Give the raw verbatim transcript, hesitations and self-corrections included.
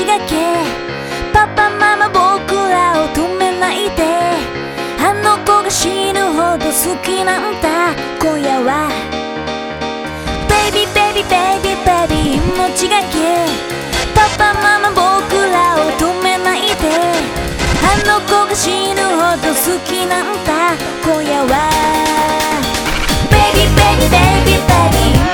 がけパパママ僕らを止めないであの子が死ぬほど好きなんだ今夜はベイビーベイビーベイビーベイビー命がけパパママ僕らを止めないであの子が死ぬほど好きなんだ今夜はベイビーベイビーベイビーベイビー